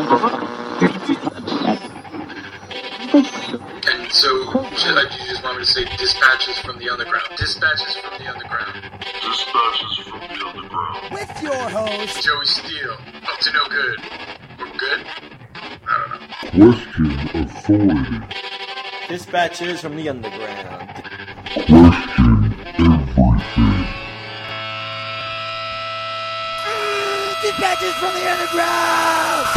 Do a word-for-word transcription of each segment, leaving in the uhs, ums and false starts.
And so, should I, do you just want me to say dispatches from the underground? Dispatches from the underground. Dispatches from the underground. With your host, Joey Steele. Up to no good. We're good? I don't know. Question authority. Dispatches from the underground. Question everything. dispatches from the underground.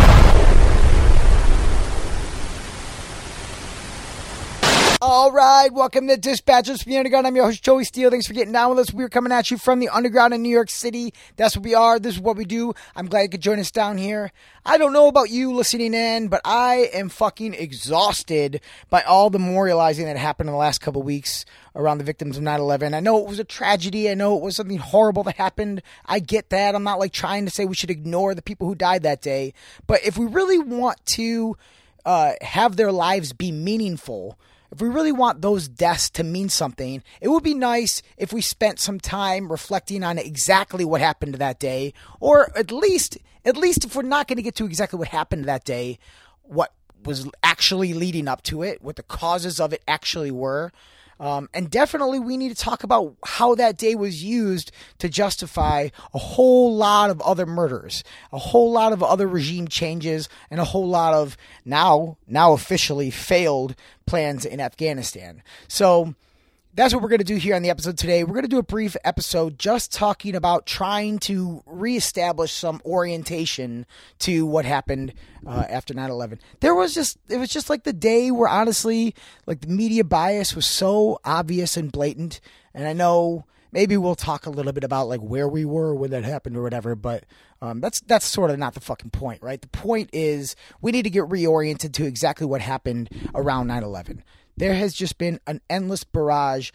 All right, welcome to Dispatches from the Underground. I'm your host, Joey Steele. Thanks for getting down with us. We're coming at you from the underground in New York City. That's what we are. This is what we do. I'm glad you could join us down here. I don't know about you listening in, but I am fucking exhausted by all the memorializing that happened in the last couple of weeks around the victims of nine eleven. I know it was a tragedy. I know it was something horrible that happened. I get that. I'm not like trying to say we should ignore the people who died that day. But if we really want to uh, have their lives be meaningful, if we really want those deaths to mean something, it would be nice if we spent some time reflecting on exactly what happened that day, or at least, at least if we're not going to get to exactly what happened that day, what was actually leading up to it, what the causes of it actually were. Um, and definitely we need to talk about how that day was used to justify a whole lot of other murders, a whole lot of other regime changes, and a whole lot of now, now officially failed plans in Afghanistan. So that's what we're going to do here on the episode today. We're going to do a brief episode just talking about trying to reestablish some orientation to what happened uh, after nine eleven. There was just, it was just like the day where honestly, like the media bias was so obvious and blatant. And I know maybe we'll talk a little bit about like where we were when that happened or whatever, but um, that's, that's sort of not the fucking point, right? The point is we need to get reoriented to exactly what happened around nine eleven. There has just been an endless barrage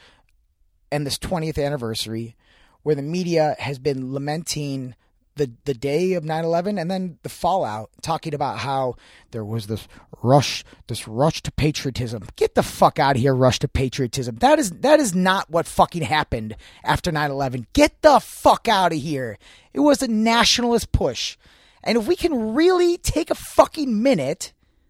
and this twentieth anniversary where the media has been lamenting the, the day of nine eleven and then the fallout, talking about how there was this rush, this rush to patriotism. Get the fuck out of here, rush to patriotism. That is, that is not what fucking happened after nine eleven. Get the fuck out of here. It was a nationalist push. And if we can really take a fucking minute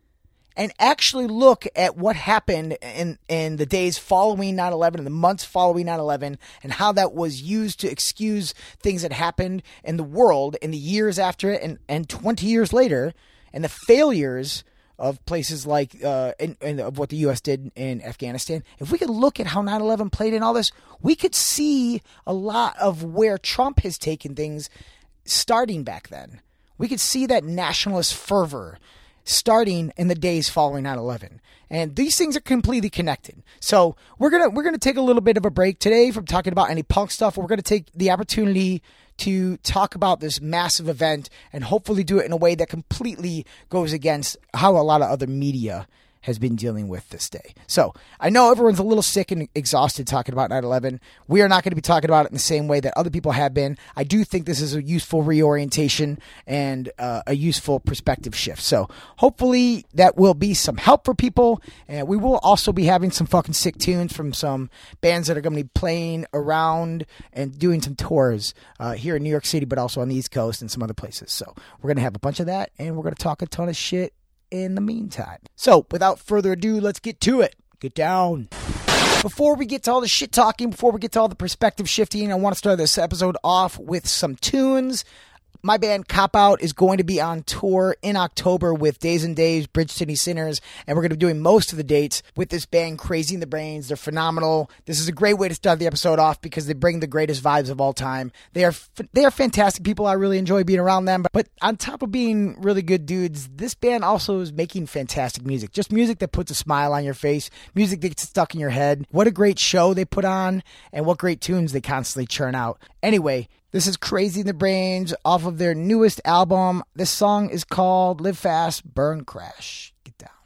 and actually look at what happened in, in the days following nine eleven and the months following nine eleven and how that was used to excuse things that happened in the world in the years after it and, and twenty years later, and the failures of places like uh, in, in, of what the U S did in Afghanistan. If we could look at how nine eleven played in all this, we could see a lot of where Trump has taken things starting back then. We could see that nationalist fervor starting in the days following nine eleven. And these things are completely connected. So we're going to we're going to take a little bit of a break today from talking about any punk stuff. We're going to take the opportunity to talk about this massive event and hopefully do it in a way that completely goes against how a lot of other media has been dealing with this day. So I know everyone's a little sick and exhausted talking about nine eleven. We are not going to be talking about it in the same way that other people have been. I do think this is a useful reorientation and uh, a useful perspective shift. So hopefully that will be some help for people. And we will also be having some fucking sick tunes from some bands that are going to be playing around and doing some tours uh, here in New York City, but also on the East Coast and some other places. So we're going to have a bunch of that, and we're going to talk a ton of shit in the meantime. So without further ado, let's get to it. Get down. Before we get to all the shit talking, before we get to all the perspective shifting, I want to start this episode off with some tunes. My band Cop Out is going to be on tour in October with Days and Days, Bridge City Sinners, and we're going to be doing most of the dates with this band, Crazy in the Brains. They're phenomenal. This is a great way to start the episode off because they bring the greatest vibes of all time. They are they are fantastic people. I really enjoy being around them. But on top of being really good dudes, this band also is making fantastic music. Just music that puts a smile on your face, music that gets stuck in your head. What a great show they put on, and what great tunes they constantly churn out. Anyway, this is Crazy in the Brains off of their newest album. This song is called Live Fast, Burn Crash. Get down.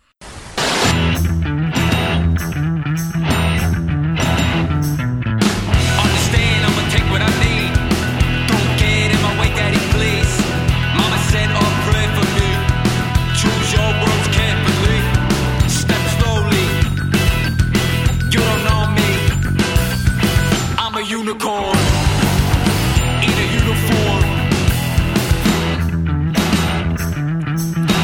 Understand, I'ma take what I need. Don't get in my way, daddy, please. Mama said, oh, pray for me. Choose your words carefully. Step slowly. You don't know me. I'm a unicorn. In a uniform.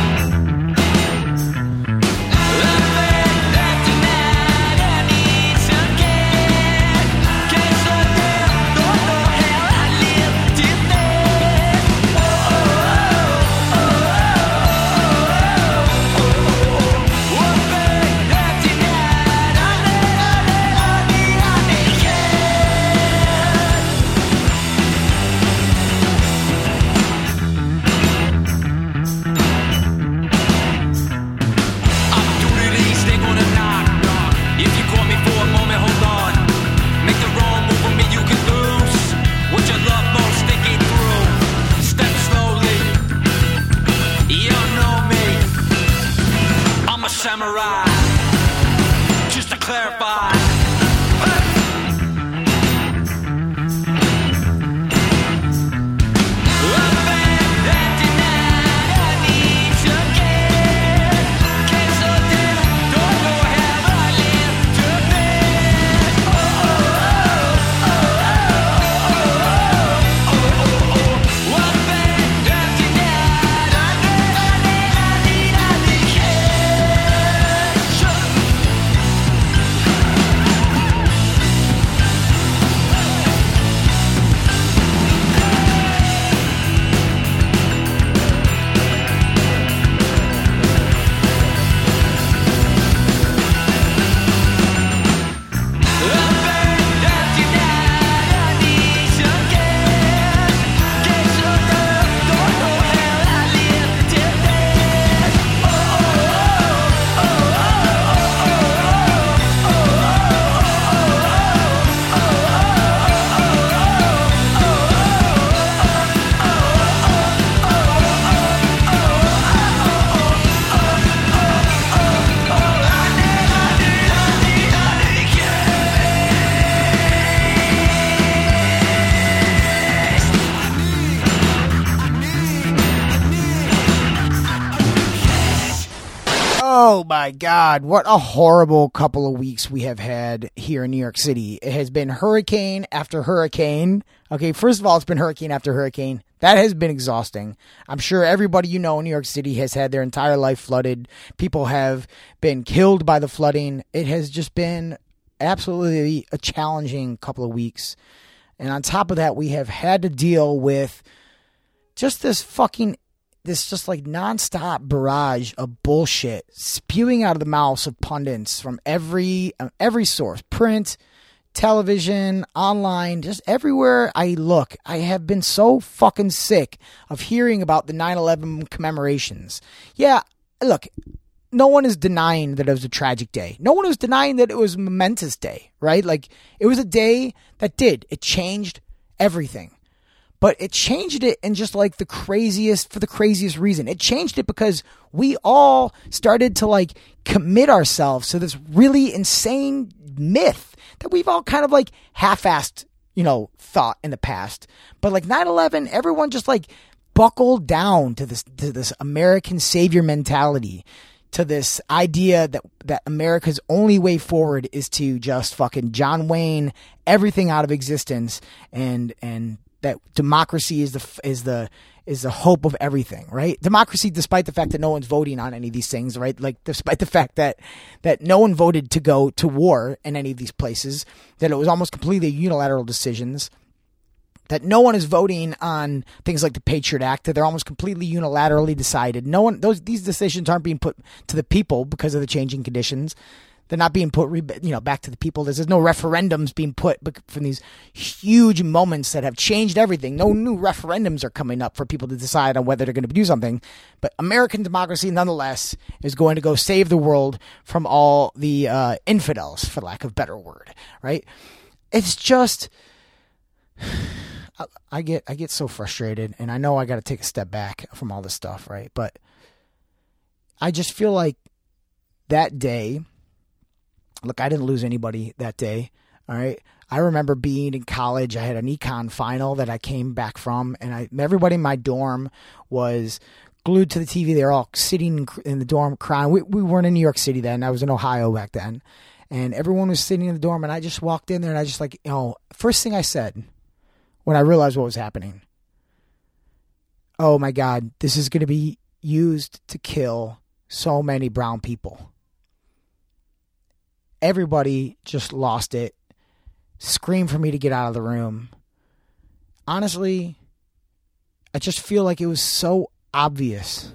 Oh my God, what a horrible couple of weeks we have had here in New York City. It has been hurricane after hurricane. Okay, first of all, it's been hurricane after hurricane. That has been exhausting. I'm sure everybody you know in New York City has had their entire life flooded. People have been killed by the flooding. It has just been absolutely a challenging couple of weeks. And on top of that, we have had to deal with just this fucking this just like nonstop barrage of bullshit spewing out of the mouths of pundits from every uh, every source, print, television, online, just everywhere I look. I have been so fucking sick of hearing about the nine eleven commemorations. Yeah, look, no one is denying that it was a tragic day. No one is denying that it was a momentous day, right? Like, it was a day that did. It changed everything. But it changed it in just like the craziest, for the craziest reason. It changed it because we all started to like commit ourselves to this really insane myth that we've all kind of like half-assed, you know, thought in the past. But like nine eleven, everyone just like buckled down to this, to this American savior mentality, to this idea that, that America's only way forward is to just fucking John Wayne everything out of existence, and, and, that democracy is the is the is the hope of everything, right? Democracy, despite the fact that no one's voting on any of these things, right? Like, despite the fact that that no one voted to go to war in any of these places, that it was almost completely unilateral decisions, that no one is voting on things like the Patriot Act, that they're almost completely unilaterally decided. No one, those these decisions aren't being put to the people because of the changing conditions. They're not being put, you know, back to the people. There's, there's no referendums being put from these huge moments that have changed everything. No new referendums are coming up for people to decide on whether they're going to do something. But American democracy, nonetheless, is going to go save the world from all the uh, infidels, for lack of a better word, right? It's just, I, I get, I get so frustrated, and I know I got to take a step back from all this stuff, right? But I just feel like that day. Look, I didn't lose anybody that day, all right? I remember being in college. I had an econ final that I came back from, and I everybody in my dorm was glued to the T V. They were all sitting in the dorm crying. We, we weren't in New York City then. I was in Ohio back then. And everyone was sitting in the dorm, and I just walked in there, and I just like, you know, first thing I said when I realized what was happening, oh, my God, this is going to be used to kill so many brown people. Everybody just lost it, screamed for me to get out of the room. Honestly, I just feel like it was so obvious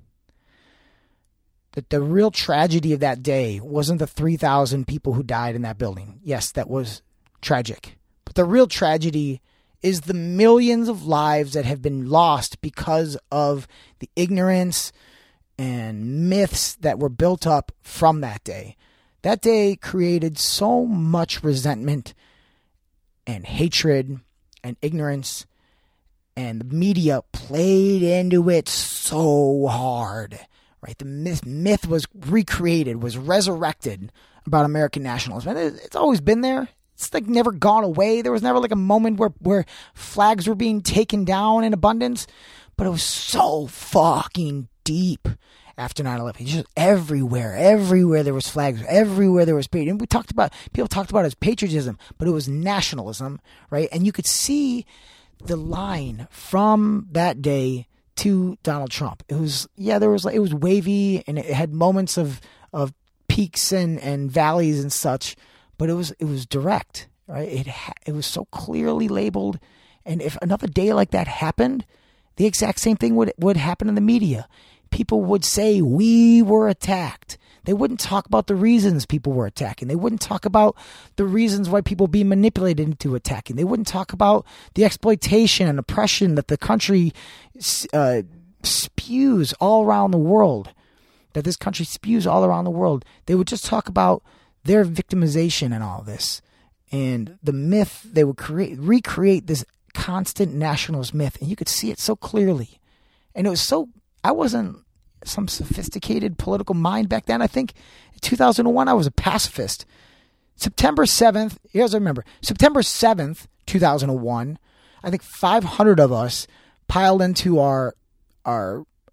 that the real tragedy of that day wasn't the three thousand people who died in that building. Yes, that was tragic. But the real tragedy is the millions of lives that have been lost because of the ignorance and myths that were built up from that day. That day created so much resentment and hatred and ignorance, and the media played into it so hard, right? The myth, myth was recreated, was resurrected about American nationalism. And it's always been there. It's like never gone away. There was never like a moment where, where flags were being taken down in abundance, but it was so fucking deep. After nine eleven, just everywhere, everywhere there was flags, everywhere there was patriotism. And we talked about, people talked about it as patriotism, but it was nationalism, right? And you could see the line from that day to Donald Trump. It was, yeah, there was, it was wavy, and it had moments of, of peaks and, and valleys and such, but it was, it was direct, right? It, ha- it was so clearly labeled. And if another day like that happened, the exact same thing would, would happen in the media. People would say we were attacked. They wouldn't talk about the reasons people were attacking. They wouldn't talk about the reasons why people being manipulated into attacking. They wouldn't talk about the exploitation and oppression that the country uh, spews all around the world, that this country spews all around the world. They would just talk about their victimization and all this. And the myth, they would create, recreate this constant nationalist myth. And you could see it so clearly. And it was so, I wasn't some sophisticated political mind back then. I think in two thousand one, I was a pacifist. September seventh, here's I remember, September seventh, two thousand one, I think five hundred of us piled into our, our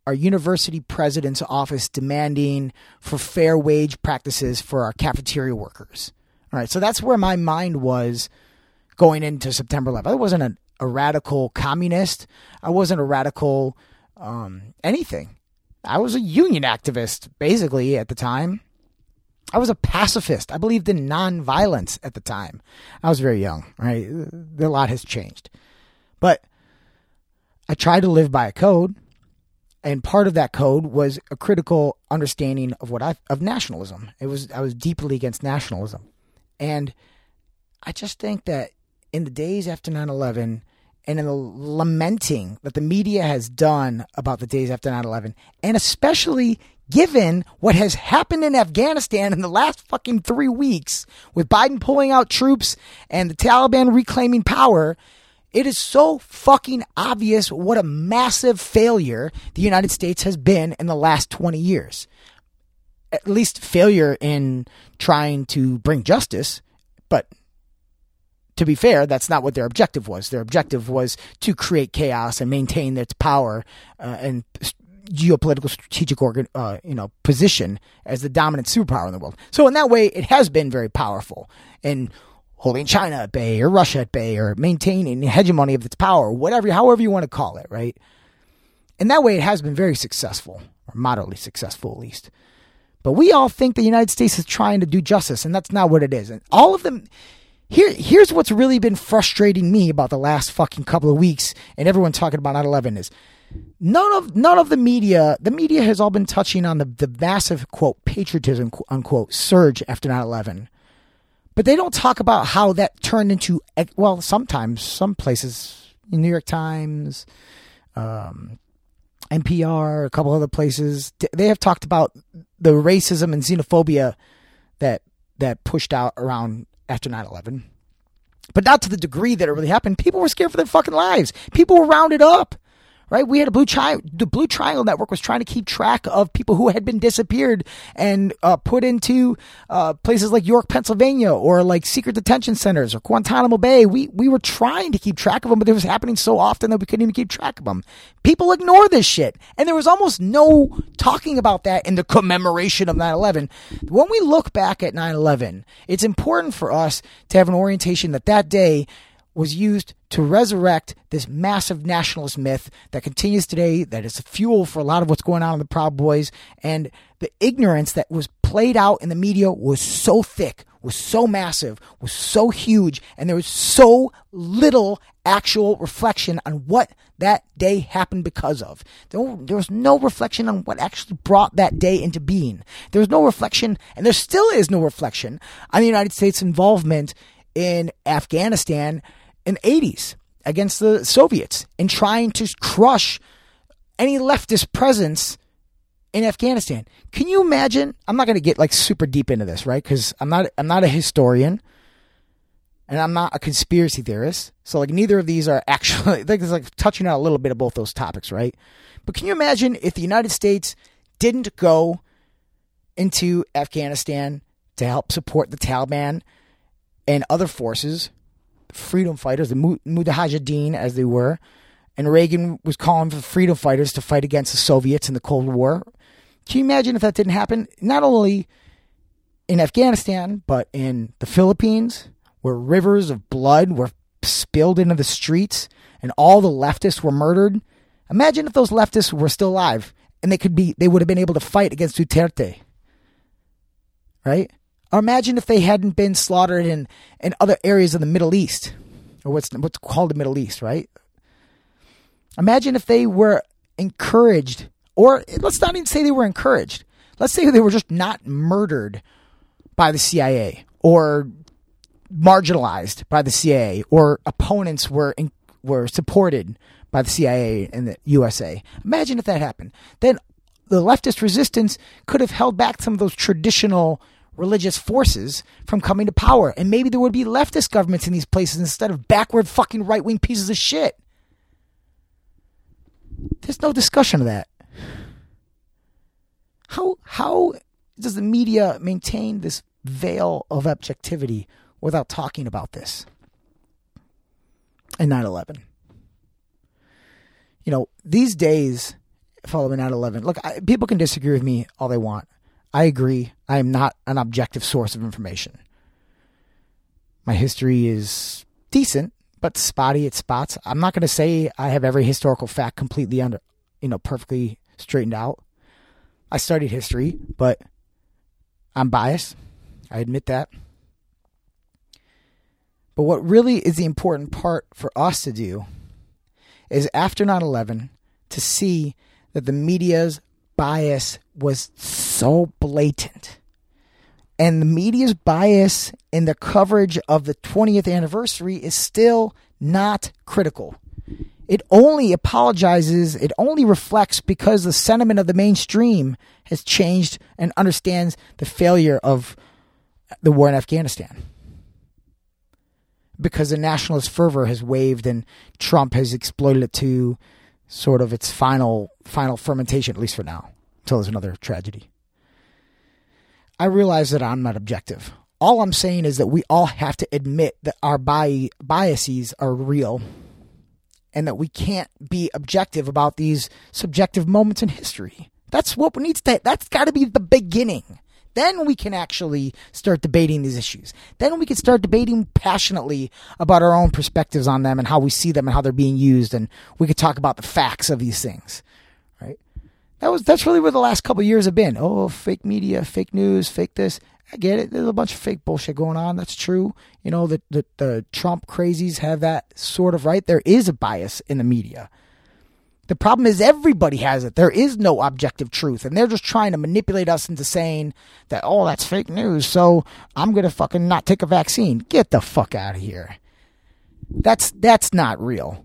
our university president's office demanding for fair wage practices for our cafeteria workers. All right, so that's where my mind was going into September eleventh. I wasn't a, a radical communist. I wasn't a radical um, anything. I was a union activist, basically, at the time. I was a pacifist. I believed in nonviolence at the time. I was very young, right? A lot has changed. But I tried to live by a code, and part of that code was a critical understanding of what I of nationalism. It was I was deeply against nationalism. And I just think that in the days after nine eleven and in the lamenting that the media has done about the days after nine eleven, and especially given what has happened in Afghanistan in the last fucking three weeks with Biden pulling out troops and the Taliban reclaiming power, it is so fucking obvious what a massive failure the United States has been in the last twenty years. At least failure in trying to bring justice, but to be fair, that's not what their objective was. Their objective was to create chaos and maintain its power uh, and geopolitical strategic organ, uh, you know, position as the dominant superpower in the world. So in that way, it has been very powerful in holding China at bay or Russia at bay or maintaining the hegemony of its power, whatever, however you want to call it, right? In that way, it has been very successful, or moderately successful at least. But we all think the United States is trying to do justice, and that's not what it is. And all of them, here, here's what's really been frustrating me about the last fucking couple of weeks, and everyone talking about nine eleven is none of none of the media, the media has all been touching on the, the massive, quote, patriotism, unquote, surge after nine eleven. But they don't talk about how that turned into, well, sometimes, some places, New York Times, um, N P R, a couple other places, they have talked about the racism and xenophobia that that pushed out around after nine eleven. But not to the degree that it really happened. People were scared for their fucking lives. People were rounded up. Right? We had a blue tri- the Blue Triangle Network was trying to keep track of people who had been disappeared and uh, put into uh, places like York, Pennsylvania, or like secret detention centers or Guantanamo Bay. We we were trying to keep track of them, but it was happening so often that we couldn't even keep track of them. People ignore this shit. And there was almost no talking about that in the commemoration of nine eleven. When we look back at nine eleven, it's important for us to have an orientation that that day was used to resurrect this massive nationalist myth that continues today, that is fuel for a lot of what's going on in the Proud Boys. And the ignorance that was played out in the media was so thick, was so massive, was so huge, and there was so little actual reflection on what that day happened because of. There, there was no reflection on what actually brought that day into being. There was no reflection, and there still is no reflection on the United States' involvement in Afghanistan in the eighties against the Soviets and trying to crush any leftist presence in Afghanistan. Can you imagine? I'm not going to get like super deep into this, right? Because I'm not I'm not a historian and I'm not a conspiracy theorist. So like neither of these are actually like it's like touching on a little bit of both those topics, right? But can you imagine if the United States didn't go into Afghanistan to help support the Taliban and other forces, freedom fighters, the Mujahideen as they were, and Reagan was calling for freedom fighters to fight against the Soviets in the Cold War. Can you imagine if that didn't happen? Not only in Afghanistan, but in the Philippines, where rivers of blood were spilled into the streets and all the leftists were murdered. Imagine if those leftists were still alive and they could be, they would have been able to fight against Duterte. Right? Or imagine if they hadn't been slaughtered in, in other areas of the Middle East, or what's what's called the Middle East, right? Imagine if they were encouraged, or let's not even say they were encouraged. Let's say they were just not murdered by the C I A, or marginalized by the C I A, or opponents were in, were supported by the C I A and the U S A. Imagine if that happened. Then the leftist resistance could have held back some of those traditional religious forces from coming to power. And maybe there would be leftist governments in these places instead of backward fucking right-wing pieces of shit. There's no discussion of that. How how does the media maintain this veil of objectivity without talking about this? And nine eleven. You know, these days, following nine eleven. Look, I, people can disagree with me all they want. I agree. I am not an objective source of information. My history is decent, but spotty at spots. I'm not going to say I have every historical fact completely under, you know, perfectly straightened out. I studied history, but I'm biased. I admit that. But what really is the important part for us to do is after nine eleven to see that the media's bias was so blatant. And the media's bias in the coverage of the twentieth anniversary is still not critical. It only apologizes, it only reflects because the sentiment of the mainstream has changed and understands the failure of the war in Afghanistan. Because the nationalist fervor has waved and Trump has exploited it to sort of its final final fermentation, at least for now, until there's another tragedy. I realize that I'm not objective. All I'm saying is that we all have to admit that our bi- biases are real and that we can't be objective about these subjective moments in history. That's what needs to, that's got to be the beginning. Then we can actually start debating these issues. Then we can start debating passionately about our own perspectives on them and how we see them and how they're being used. And we could talk about the facts of these things, right? That was, that's really where the last couple of years have been. Oh, fake media, fake news, fake this. I get it. There's a bunch of fake bullshit going on. That's true. You know, the, the, the Trump crazies have that sort of right. There is a bias in the media. The problem is everybody has it. There is no objective truth. And they're just trying to manipulate us into saying that, oh, that's fake news, so I'm going to fucking not take a vaccine. Get the fuck out of here. That's that's not real.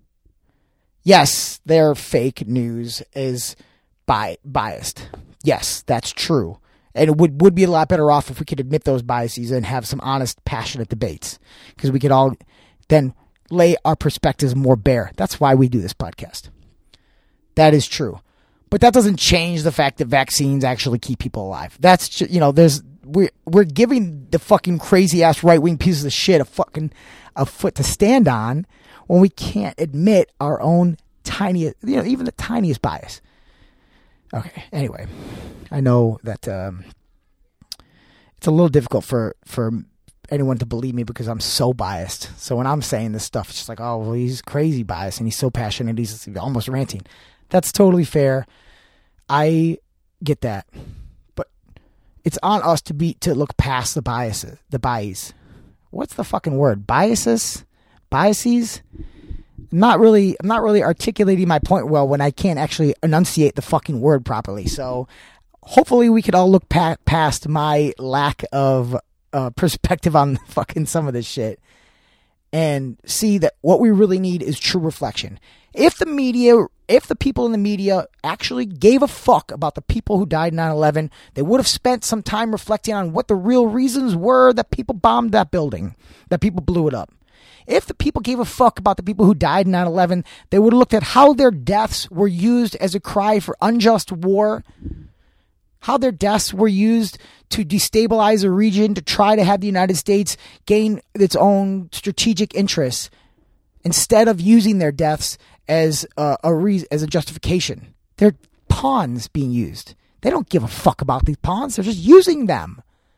Yes, their fake news is bi- biased. Yes, that's true. And it would, would be a lot better off if we could admit those biases and have some honest, passionate debates. Because we could all then lay our perspectives more bare. That's why we do this podcast. That is true. But that doesn't change the fact that vaccines actually keep people alive. That's just, you know, there's, we're, we're giving the fucking crazy ass right wing pieces of shit a fucking, a foot to stand on when we can't admit our own tiniest, you know, even the tiniest bias. Okay. Anyway, I know that, um, it's a little difficult for, for anyone to believe me because I'm so biased. So when I'm saying this stuff, it's just like, oh, well, he's crazy biased and he's so passionate. He's almost ranting. That's totally fair. I get that. But it's on us to be to look past the biases, the bias. What's the fucking word? Biases? Biases? I'm not really I'm not really articulating my point well when I can't actually enunciate the fucking word properly. So hopefully we could all look pa- past my lack of uh, perspective on fucking some of this shit and see that what we really need is true reflection. If the media, if the people in the media actually gave a fuck about the people who died in nine eleven, they would have spent some time reflecting on what the real reasons were that people bombed that building, that people blew it up. If the people gave a fuck about the people who died in nine eleven, they would have looked at how their deaths were used as a cry for unjust war, how their deaths were used to destabilize a region to try to have the United States gain its own strategic interests, instead of using their deaths as a, a re- as a justification. They're pawns being used. They don't give a fuck about these pawns. They're just using them.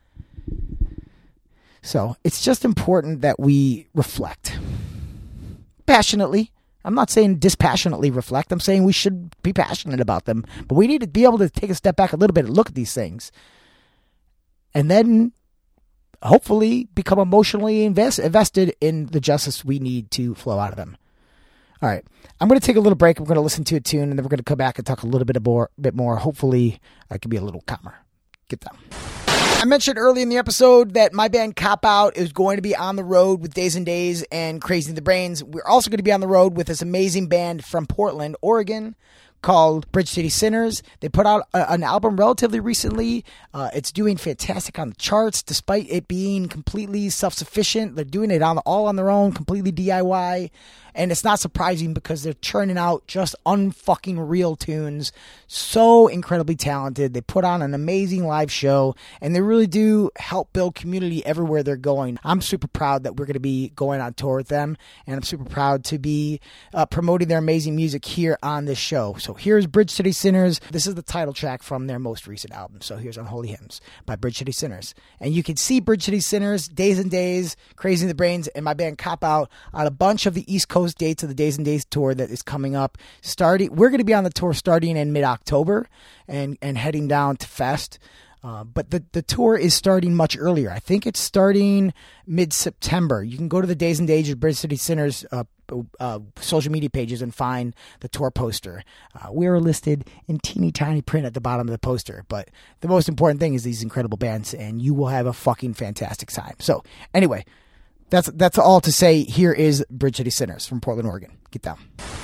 So it's just important that we reflect passionately. I'm not saying dispassionately reflect. I'm saying we should be passionate about them. But we need to be able to take a step back a little bit and look at these things. And then hopefully become emotionally invest, invested in the justice we need to flow out of them. All right. I'm going to take a little break. We're going to listen to a tune, and then we're going to come back and talk a little bit more. Bit more. Hopefully I can be a little calmer. Get them. I mentioned early in the episode that my band Cop Out is going to be on the road with Days and Days and Crazy in the Brains. We're also going to be on the road with this amazing band from Portland, Oregon, called Bridge City Sinners. They put out a, an album relatively recently. Uh, it's doing fantastic on the charts, despite it being completely self-sufficient. They're doing it on all on their own, completely D I Y. And it's not surprising because they're churning out just unfucking real tunes. So incredibly talented. They put on an amazing live show, and they really do help build community everywhere they're going. I'm super proud that we're going to be going on tour with them, and I'm super proud to be uh, promoting their amazing music here on this show. So here's Bridge City Sinners. This is the title track from their most recent album. So here's Unholy Hymns by Bridge City Sinners. And you can see Bridge City Sinners, Days and Days, Crazy in the Brains, and my band Cop Out on a bunch of the East Coast dates of the Days and Days tour that is coming up. Starting, we're going to be on the tour starting in mid-October and, and heading down to Fest. Uh, but the, the tour is starting much earlier. I think it's starting mid-September. You can go to the Days and Days of Bridge City Sinners uh, uh, social media pages and find the tour poster. Uh, we are listed in teeny tiny print at the bottom of the poster. But the most important thing is these incredible bands, and you will have a fucking fantastic time. So anyway, that's that's all to say. Here is Bridge City Sinners from Portland, Oregon. Get down.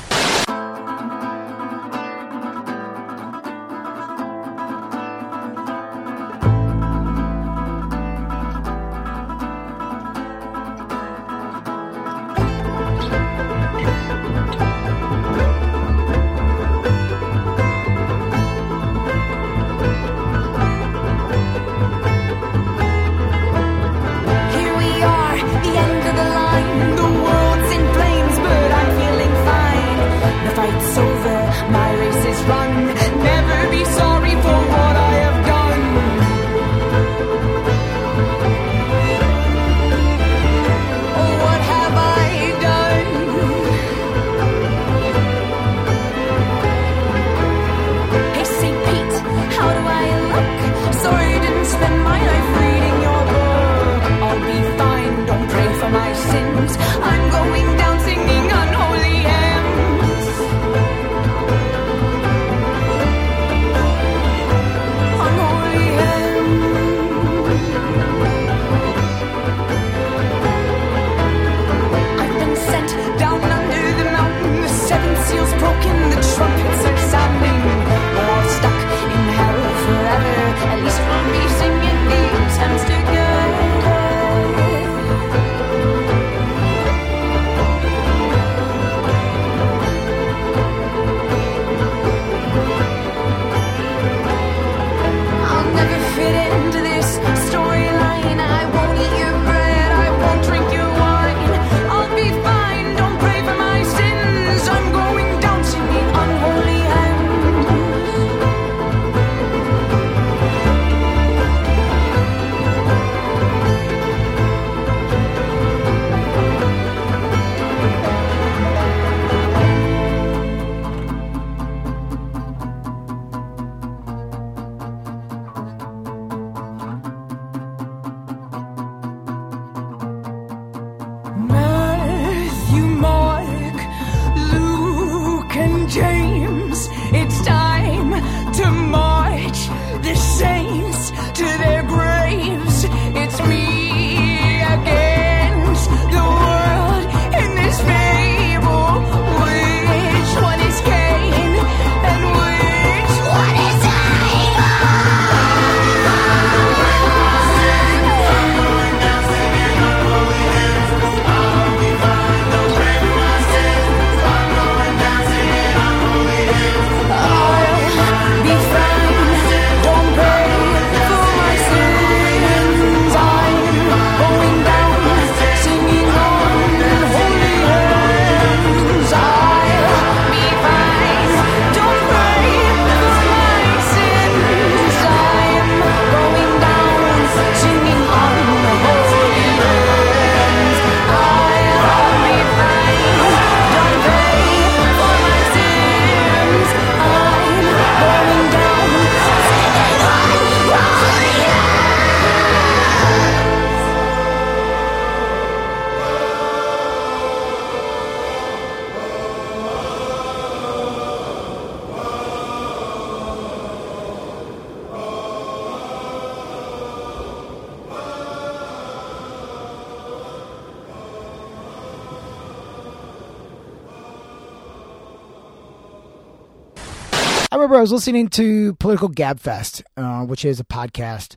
I remember I was listening to Political Gabfest, uh, which is a podcast,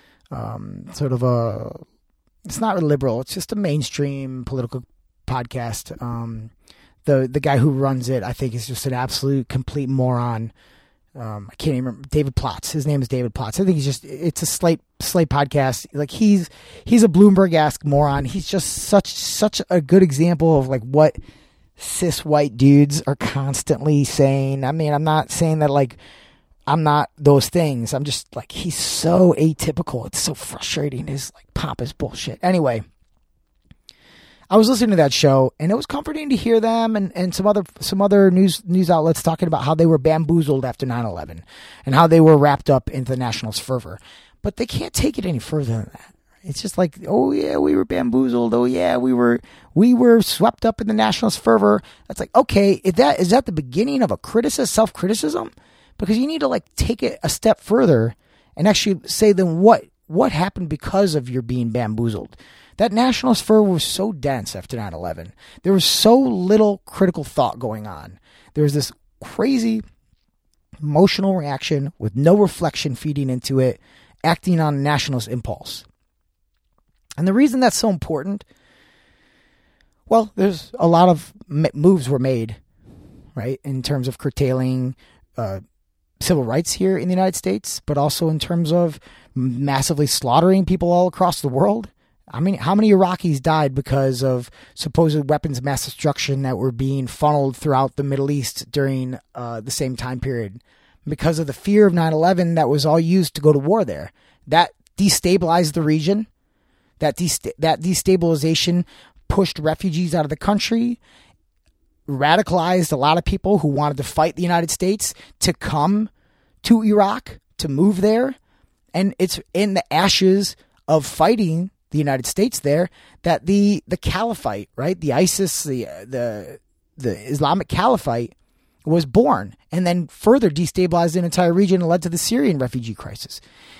um, sort of a, it's not liberal, it's just a mainstream political podcast um, the the guy who runs it, I think, is just an absolute complete moron. Um, I can't even remember David Plotz. His name is David Plotz. I think he's just, it's a Slate, Slate podcast. Like he's, he's a Bloomberg-esque moron. He's just such, such a good example of like what cis white dudes are constantly saying. I mean, I'm not saying that like, I'm not those things. I'm just like, he's so atypical. It's so frustrating. His like pompous bullshit. Anyway, I was listening to that show, and it was comforting to hear them and, and some other some other news news outlets talking about how they were bamboozled after nine eleven and how they were wrapped up into the nationalist fervor. But they can't take it any further than that. It's just like, oh yeah, we were bamboozled. Oh yeah, we were we were swept up in the nationalist fervor. That's like, okay, is that is that the beginning of a criticism, self criticism? Because you need to like take it a step further and actually say, then what what happened because of your being bamboozled? That nationalist fervor was so dense after nine eleven. There was so little critical thought going on. There was this crazy emotional reaction with no reflection feeding into it, acting on a nationalist impulse. And the reason that's so important, well, there's a lot of moves were made, right, in terms of curtailing uh, civil rights here in the United States, but also in terms of massively slaughtering people all across the world. I mean, how many Iraqis died because of supposed weapons of mass destruction that were being funneled throughout the Middle East during uh, the same time period? Because of the fear of nine eleven that was all used to go to war there. That destabilized the region. That, dest- that destabilization pushed refugees out of the country, radicalized a lot of people who wanted to fight the United States to come to Iraq, to move there. And it's in the ashes of fighting the United States there that the the caliphate, right, the ISIS, the the the Islamic Caliphate was born, and then further destabilized an entire region and led to the Syrian refugee crisis.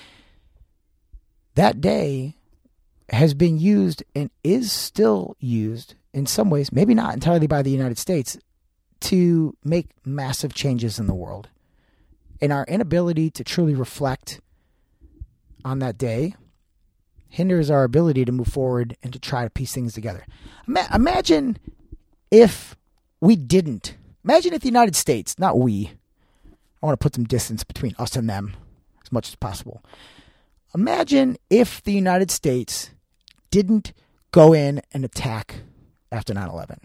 That day has been used and is still used in some ways, maybe not entirely by the United States, to make massive changes in the world. And our inability to truly reflect on that day hinders our ability to move forward and to try to piece things together. Ima- imagine if we didn't. Imagine if the United States, not we, I want to put some distance between us and them as much as possible. Imagine if the United States didn't go in and attack after nine eleven.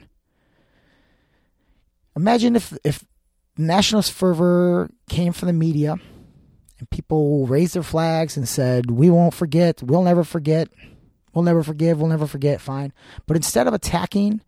Imagine if, if nationalist fervor came from the media and people raised their flags and said, we won't forget, we'll never forget, we'll never forgive, we'll never forget, fine. But instead of attacking,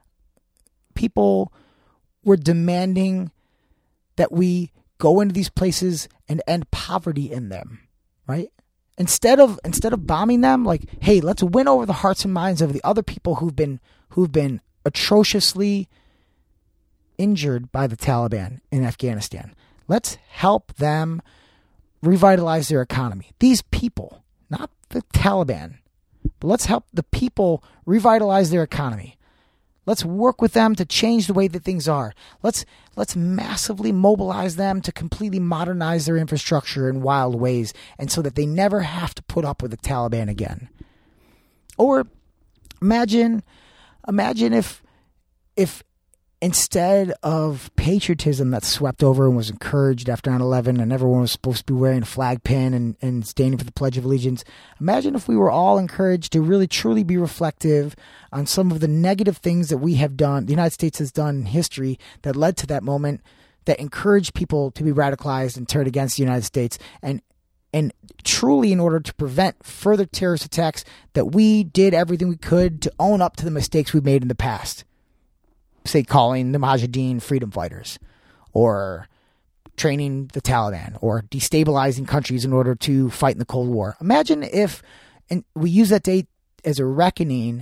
people were demanding that we go into these places and end poverty in them, right? Instead of instead of bombing them, like, hey, let's win over the hearts and minds of the other people who've been who've been atrociously injured by the Taliban in Afghanistan. Let's help them revitalize their economy. These people, not the Taliban, but let's help the people revitalize their economy. Let's work with them to change the way that things are. Let's let's massively mobilize them to completely modernize their infrastructure in wild ways, and so that they never have to put up with the Taliban again. Or imagine imagine if if instead of patriotism that swept over and was encouraged after nine eleven and everyone was supposed to be wearing a flag pin and, and standing for the Pledge of Allegiance, imagine if we were all encouraged to really truly be reflective on some of the negative things that we have done, the United States has done in history that led to that moment, that encouraged people to be radicalized and turned against the United States, and and truly in order to prevent further terrorist attacks, that we did everything we could to own up to the mistakes we made in the past. Say calling the Mujahideen freedom fighters, or training the Taliban, or destabilizing countries in order to fight in the Cold War. Imagine if and we use that date as a reckoning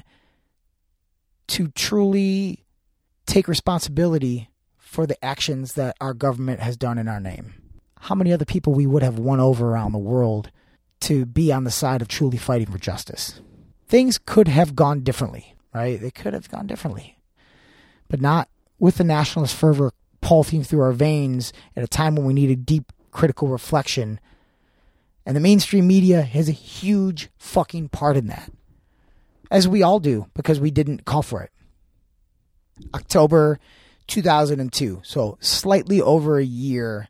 to truly take responsibility for the actions that our government has done in our name. How many other people we would have won over around the world to be on the side of truly fighting for justice. Things could have gone differently, right? They could have gone differently. But not with the nationalist fervor pulsing through our veins at a time when we needed deep critical reflection. And the mainstream media has a huge fucking part in that. As we all do, because we didn't call for it. October two thousand two. So slightly over a year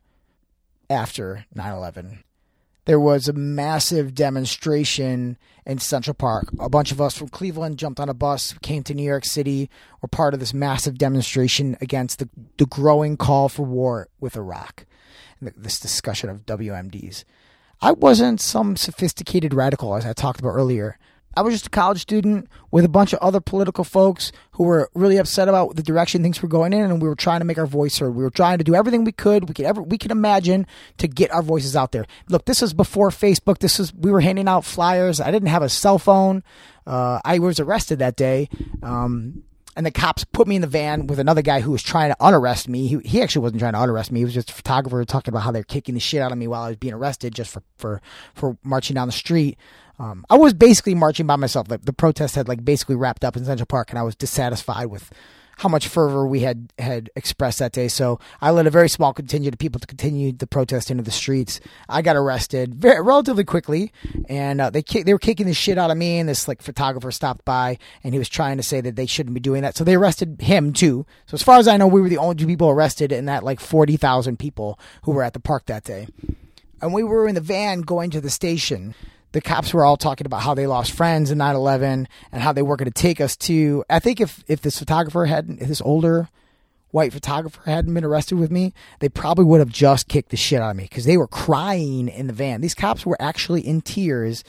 after nine eleven. There was a massive demonstration in Central Park. A bunch of us from Cleveland jumped on a bus, came to New York City, were part of this massive demonstration against the, the growing call for war with Iraq. And this discussion of W M Ds. I wasn't some sophisticated radical, as I talked about earlier. I was just a college student with a bunch of other political folks who were really upset about the direction things were going in, and we were trying to make our voice heard. We were trying to do everything we could, we could ever, we could imagine to get our voices out there. Look, this was before Facebook. This was, we were handing out flyers. I didn't have a cell phone. Uh, I was arrested that day. Um, and the cops put me in the van with another guy who was trying to unarrest me. He, he actually wasn't trying to unarrest me. He was just a photographer talking about how they're kicking the shit out of me while I was being arrested just for, for, for marching down the street. Um, I was basically marching by myself. The, the protest had like basically wrapped up in Central Park, and I was dissatisfied with how much fervor we had, had expressed that day. So I led a very small contingent of people to continue the protest into the streets. I got arrested very, relatively quickly, and uh, they they were kicking the shit out of me, and this like photographer stopped by, and he was trying to say that they shouldn't be doing that. So they arrested him too. So as far as I know, we were the only two people arrested in that like forty thousand people who were at the park that day. And we were in the van going to the station. The cops were all talking about how they lost friends in nine eleven and how they were going to take us to, I think if, if this photographer hadn't, if this older white photographer hadn't been arrested with me, they probably would have just kicked the shit out of me because they were crying in the van. These cops were actually in tears,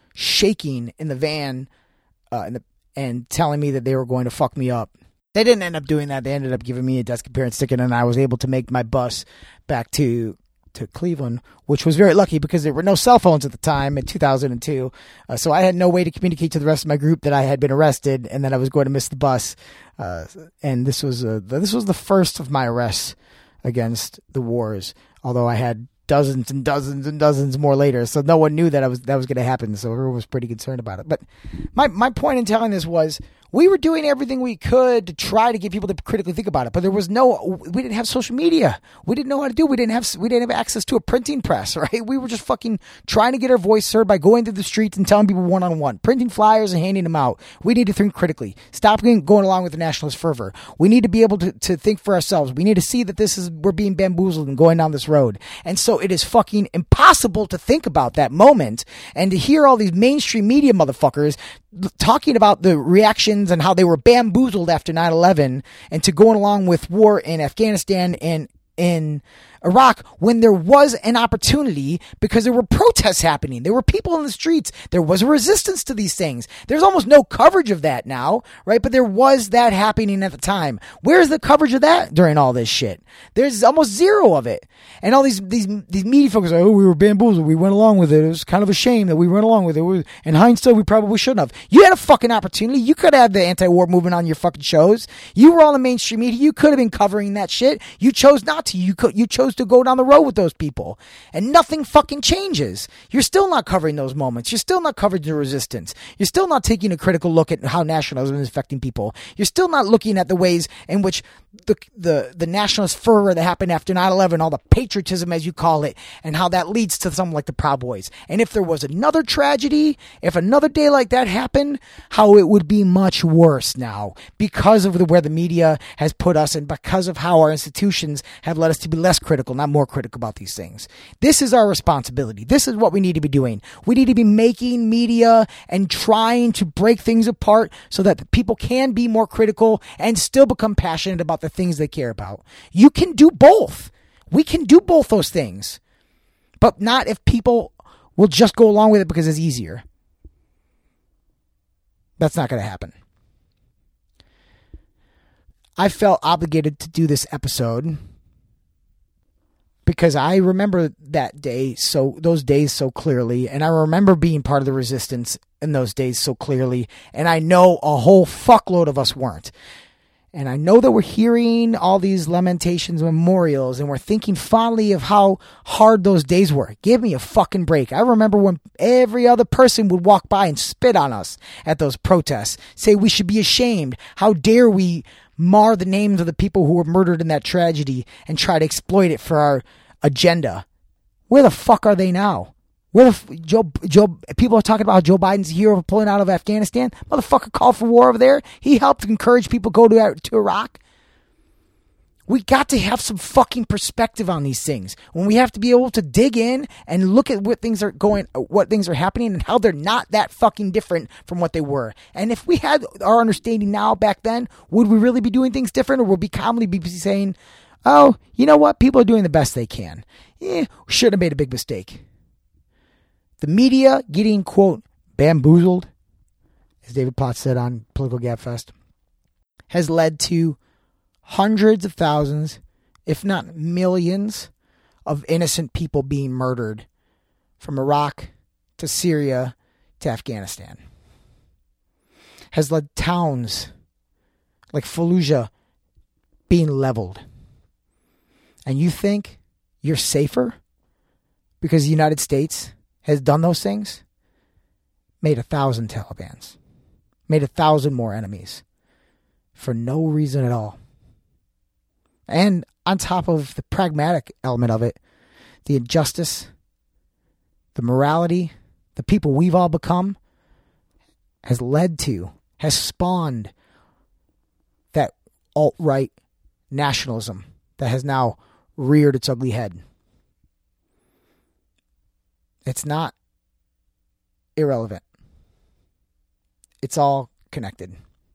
shaking in the van uh, in the, and telling me that they were going to fuck me up. They didn't end up doing that. They ended up giving me a desk appearance ticket, and I was able to make my bus back to to Cleveland, which was very lucky because there were no cell phones at the time in two thousand two. Uh, so I had no way to communicate to the rest of my group that I had been arrested and that I was going to miss the bus. Uh, and this was uh, this was the first of my arrests against the wars, although I had dozens and dozens and dozens more later. So no one knew that I was that was going to happen. So everyone was pretty concerned about it. But my, my point in telling this was we were doing everything we could to try to get people to critically think about it, but there was no, we didn't have social media. We didn't know how to do it. We didn't have, we didn't have access to a printing press, right? We were just fucking trying to get our voice heard by going through the streets and telling people one-on-one, printing flyers and handing them out. We need to think critically. Stop going along with the nationalist fervor. We need to be able to, to think for ourselves. We need to see that this is, we're being bamboozled and going down this road. And so it is fucking impossible to think about that moment and to hear all these mainstream media motherfuckers talking about the reactions and how they were bamboozled after nine eleven and to going along with war in Afghanistan and in Iraq when there was an opportunity because there were protests happening. There were people in the streets. There was a resistance to these things. There's almost no coverage of that now, right? But there was that happening at the time. Where's the coverage of that during all this shit? There's almost zero of it. And all these these these media folks are, oh, we were bamboozled. We went along with it. It was kind of a shame that we went along with it. We, in hindsight, we probably shouldn't have. You had a fucking opportunity. You could have the anti-war movement on your fucking shows. You were on the mainstream media. You could have been covering that shit. You chose not to. You could, you chose to go down the road with those people. And nothing fucking changes. You're still not covering those moments. You're still not covering the resistance. You're still not taking a critical look at how nationalism is affecting people. You're still not looking at the ways in which the the, the nationalist fervor that happened after nine eleven, all the patriotism as you call it, and how that leads to something like the Proud Boys. And if there was another tragedy, if another day like that happened, how it would be much worse now because of the, where the media has put us and because of how our institutions have led us to be less critical, not more critical about these things. This is our responsibility. This is what we need to be doing. We need to be making media and trying to break things apart so that people can be more critical and still become passionate about the things they care about. You can do both. We can do both those things, but not if people will just go along with it because it's easier. That's not going to happen. I felt obligated to do this episode because I remember that day, so those days so clearly, and I remember being part of the resistance in those days so clearly, and I know a whole fuckload of us weren't. And I know that we're hearing all these lamentations, memorials, and we're thinking fondly of how hard those days were. Give me a fucking break. I remember when every other person would walk by and spit on us at those protests, say we should be ashamed. How dare we mar the names of the people who were murdered in that tragedy and try to exploit it for our agenda. Where the fuck are they now? Where the f- Joe Joe people are talking about how Joe Biden's a hero for pulling out of Afghanistan. Motherfucker called for war over there. He helped encourage people to go to to Iraq. We got to have some fucking perspective on these things. When we have to be able to dig in and look at what things are going, what things are happening, and how they're not that fucking different from what they were. And if we had our understanding now back then, would we really be doing things different, or would we calmly be saying, "Oh, you know what? People are doing the best they can. Eh, shouldn't have made a big mistake." The media getting, quote, bamboozled, as David Potts said on Political Gabfest, has led to hundreds of thousands, if not millions, of innocent people being murdered from Iraq to Syria to Afghanistan. Has led towns like Fallujah being leveled. And you think you're safer because the United States has done those things? Made a thousand Talibans. Made a thousand more enemies. For no reason at all. And on top of the pragmatic element of it, the injustice, the morality, the people we've all become, has led to, has spawned that alt-right nationalism that has now reared its ugly head. It's not irrelevant. It's all connected.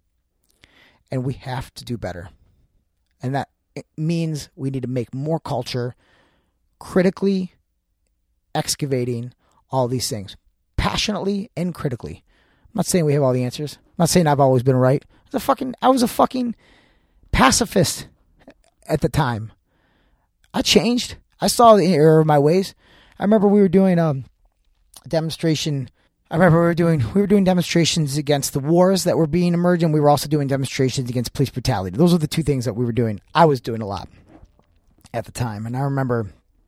And we have to do better. And that it means we need to make more culture, critically excavating all these things, passionately and critically. I'm not saying we have all the answers. I'm not saying I've always been right. I was a fucking, I was a fucking pacifist at the time. I changed. I saw the error of my ways. I remember we were doing a demonstration. I remember we were doing we were doing demonstrations against the wars that were being emerged, and we were also doing demonstrations against police brutality. Those were the two things that we were doing. I was doing a lot at the time, and I remember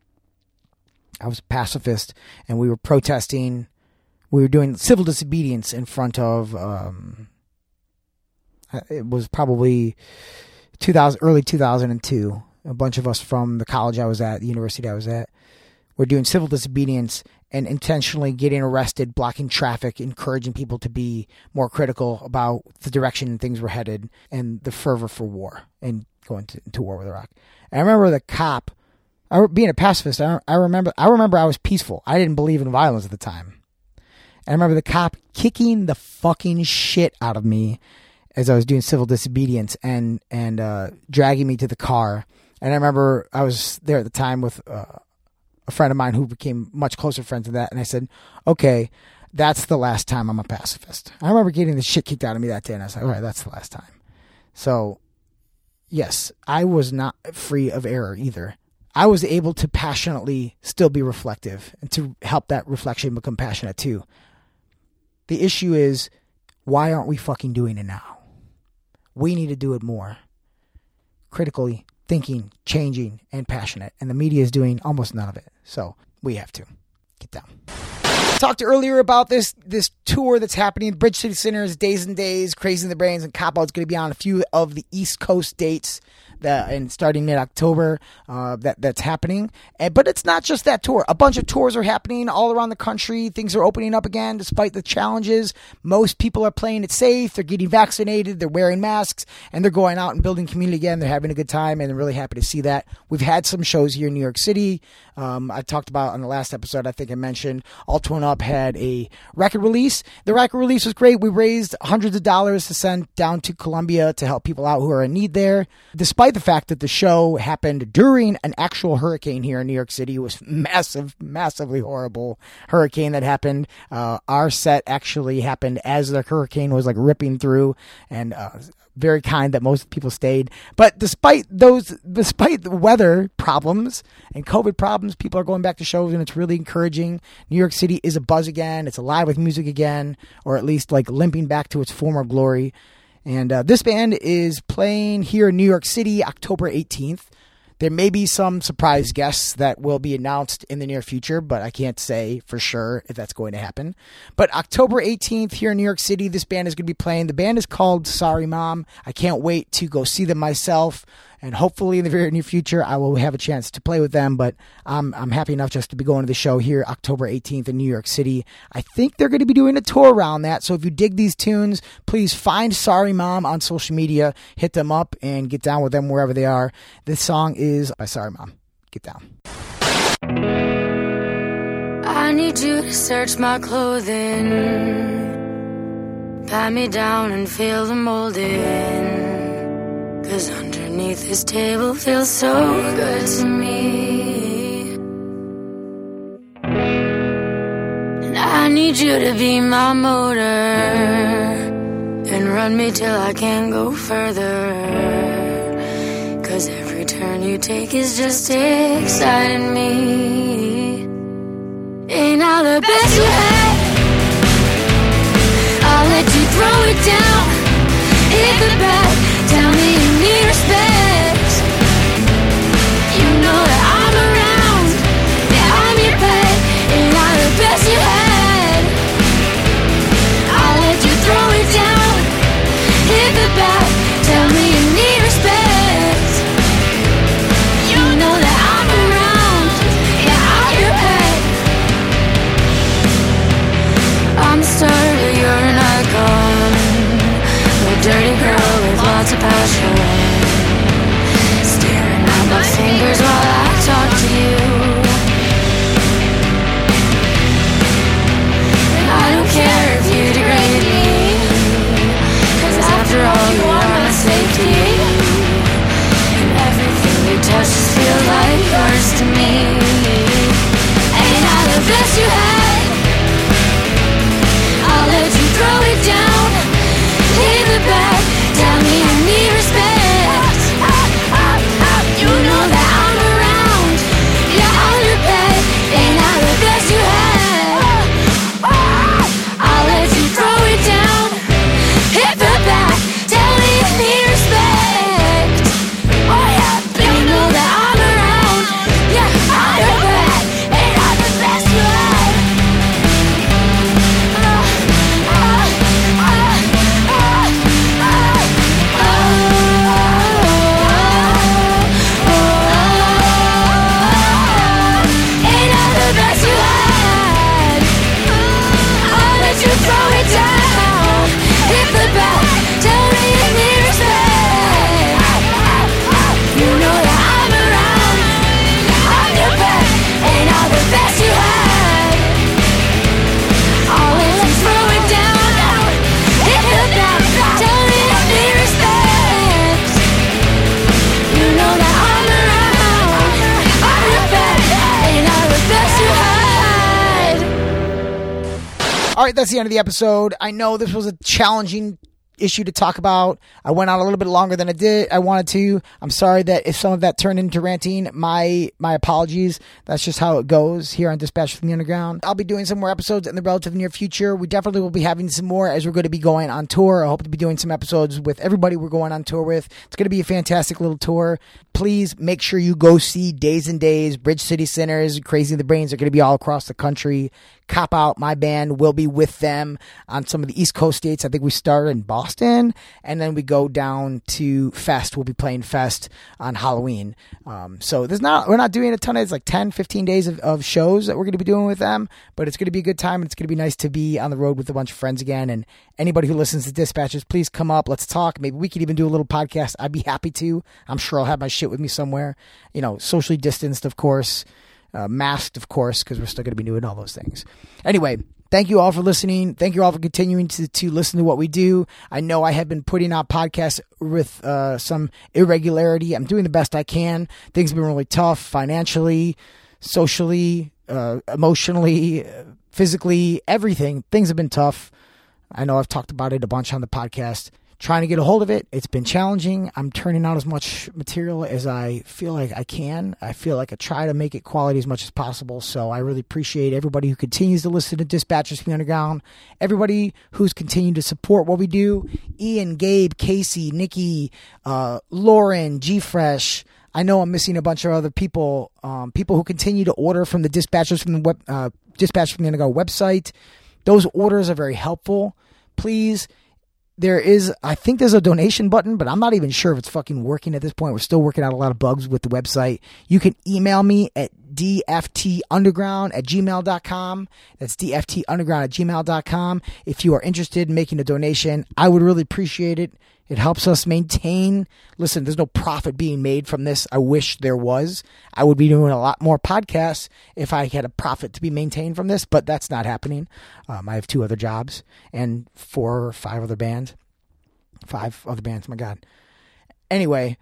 I was a pacifist, and we were protesting. We were doing civil disobedience in front of. Um, it was probably two thousand, early two thousand two. A bunch of us from the college I was at, the university I was at, were doing civil disobedience and intentionally getting arrested, blocking traffic, encouraging people to be more critical about the direction things were headed and the fervor for war and going to, to war with Iraq. And I remember the cop, I, being a pacifist, I, I remember I remember I was peaceful. I didn't believe in violence at the time. And I remember the cop kicking the fucking shit out of me as I was doing civil disobedience and, and uh, dragging me to the car. And I remember I was there at the time with uh, a friend of mine who became much closer friends than that. And I said, okay, that's the last time I'm a pacifist. I remember getting the shit kicked out of me that day. And I was like, all right, that's the last time. So, yes, I was not free of error either. I was able to passionately still be reflective and to help that reflection become passionate too. The issue is, why aren't we fucking doing it now? We need to do it more. Critically thinking, changing, and passionate. And the media is doing almost none of it. So we have to get down. I talked earlier about this this tour that's happening. Bridge City Centers, Days and Days, Crazy in the Brains, and Cop Out's going to be on a few of the East Coast dates. That, and starting mid-October, uh, that that's happening. And, but it's not just that tour. A bunch of tours are happening all around the country. Things are opening up again despite the challenges. Most people are playing it safe. They're getting vaccinated. They're wearing masks. And they're going out and building community again. They're having a good time, and I'm really happy to see that. We've had some shows here in New York City. Um, I talked about on the last episode, I think I mentioned, All Torn Up had a record release. The record release was great. We raised hundreds of dollars to send down to Colombia to help people out who are in need there. Despite the fact that the show happened during an actual hurricane here in New York City, it was massive, massively horrible hurricane that happened. Uh, our set actually happened as the hurricane was like ripping through, and uh, very kind that most people stayed. But despite those, despite the weather problems and COVID problems, people are going back to shows, and it's really encouraging. New York City is abuzz again. It's alive with music again, or at least like limping back to its former glory. And uh, this band is playing here in New York City October eighteenth. There may be some surprise guests that will be announced in the near future, but I can't say for sure if that's going to happen. But October eighteenth here in New York City, this band is going to be playing. The band is called Sorry Mom. I can't wait to go see them myself and hopefully in the very near future I will have a chance to play with them. But um, I'm happy enough just to be going to the show here October eighteenth in New York City. I think they're going to be doing a tour around that, so if you dig these tunes, please find Sorry Mom on social media, hit them up, and get down with them wherever they are. This song is by Sorry Mom. Get down. I need you to search my clothing, pat me down and feel the molding, 'cause underneath this table feels so good to me. And I need you to be my motor and run me till I can't go further, 'cause every turn you take is just exciting me. Ain't I the best you had? I'll let you throw it down, hit the back, tell me you need respect. You know that I'm around, yeah, I'm your pet. Ain't I the best you had? I'll let you throw it down, hit the back, tell me you need respect. You know that I'm around, yeah, I'm your pet. I'm a starter, you're an icon, a dirty girl with lots of passion, staring at my fingers while I talk to you. And I don't care if you degrade me, 'cause after all you are my safety, and everything you touch just feels like yours to me. Ain't I the best you had? I'll let you throw it down, hit the back, tell me you need respect. You know that I'm around, yeah, I'm your pet. Ain't I the best you had? I'll let you throw it down, hit the back, tell me you need respect. Oh yeah, you know that I'm around, yeah, I'm your pet. Ain't I the best you had? All right, that's the end of the episode. I know this was a challenging issue to talk about. I went on a little bit longer than I did. I wanted to. I'm sorry that if some of that turned into ranting. My my apologies. That's just how it goes here on Dispatch from the Underground. I'll be doing some more episodes in the relative near future. We definitely will be having some more as we're going to be going on tour. I hope to be doing some episodes with everybody we're going on tour with. It's going to be a fantastic little tour. Please make sure you go see Days and Days, Bridge City Sinners, Crazy in the Brains are going to be all across the country. Cop Out, my band, will be with them on some of the East Coast dates. I think we start in Boston, and then we go down to Fest. We'll be playing Fest on Halloween. Um, so there's not, we're not doing a ton of, it's like ten, fifteen days of, of shows that we're going to be doing with them, but it's going to be a good time, and it's going to be nice to be on the road with a bunch of friends again. And anybody who listens to Dispatches, please come up. Let's talk. Maybe we could even do a little podcast. I'd be happy to. I'm sure I'll have my shit with me somewhere. You know, socially distanced, of course. Uh, masked, of course, because we're still going to be doing all those things. Anyway, thank you all for listening. Thank you all for continuing to, to listen to what we do. I know I have been putting out podcasts with uh, some irregularity. I'm doing the best I can. Things have been really tough financially, socially, uh, emotionally, uh, physically, everything. Things have been tough. I know I've talked about it a bunch on the podcast. Trying to get a hold of it. It's been challenging. I'm turning out as much material as I feel like I can. I feel like I try to make it quality as much as possible. So I really appreciate everybody who continues to listen to Dispatches from the Underground. Everybody who's continued to support what we do. Ian, Gabe, Casey, Nikki, uh, Lauren, G-Fresh. I know I'm missing a bunch of other people. Um, people who continue to order from the Dispatches from the web, uh, Dispatch from the Underground website. Those orders are very helpful. Please, there is, I think there's a donation button, but I'm not even sure if it's fucking working at this point. We're still working out a lot of bugs with the website. You can email me at d f t underground at gmail dot com. That's d f t underground at gmail dot com. If you are interested in making a donation, I would really appreciate it. It helps us maintain. Listen, there's no profit being made from this. I wish there was. I would be doing a lot more podcasts if I had a profit to be maintained from this, but that's not happening. Um, I have two other jobs and four or five other bands. Five other bands, my God. Anyway,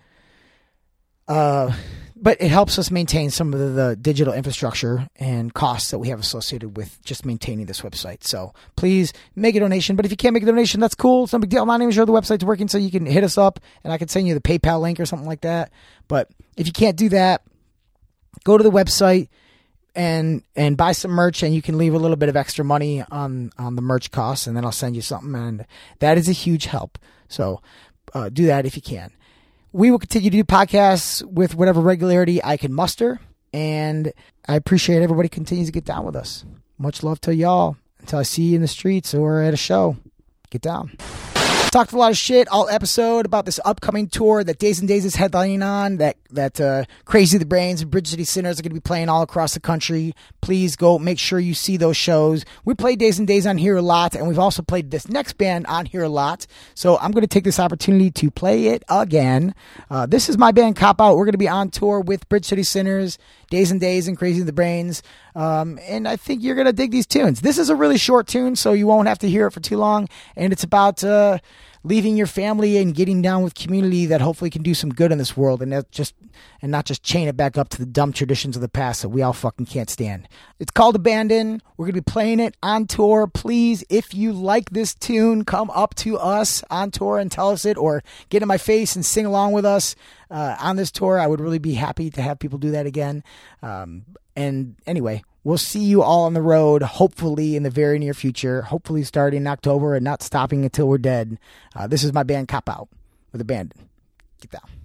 uh, but it helps us maintain some of the, the digital infrastructure and costs that we have associated with just maintaining this website. So please make a donation. But if you can't make a donation, that's cool. It's no big deal. I'm not even sure the website's working, so you can hit us up and I can send you the PayPal link or something like that. But if you can't do that, go to the website and and buy some merch, and you can leave a little bit of extra money on, on the merch costs, and then I'll send you something. And that is a huge help. So uh, do that if you can. We will continue to do podcasts with whatever regularity I can muster, and I appreciate everybody continues to get down with us. Much love to y'all. Until I see you in the streets or at a show, get down. Talked a lot of shit all episode about this upcoming tour that Days and Days is headlining on, that that uh, Crazy the Brains and Bridge City Sinners are going to be playing all across the country. Please go make sure you see those shows. We play Days and Days on here a lot, and we've also played this next band on here a lot. So I'm going to take this opportunity to play it again. Uh, this is my band Cop Out. We're going to be on tour with Bridge City Sinners, Days and Days, and Crazy the Brains. Um, and I think you're going to dig these tunes. This is a really short tune, so you won't have to hear it for too long. And it's about uh, leaving your family and getting down with community that hopefully can do some good in this world, and that just and not just chain it back up to the dumb traditions of the past that we all fucking can't stand. It's called Abandon. We're going to be playing it on tour. Please, if you like this tune, come up to us on tour and tell us it, or get in my face and sing along with us uh, on this tour. I would really be happy to have people do that again. Um, and anyway, we'll see you all on the road, hopefully in the very near future, hopefully starting in October and not stopping until we're dead. Uh, this is my band Cop Out with Abandon. Get down.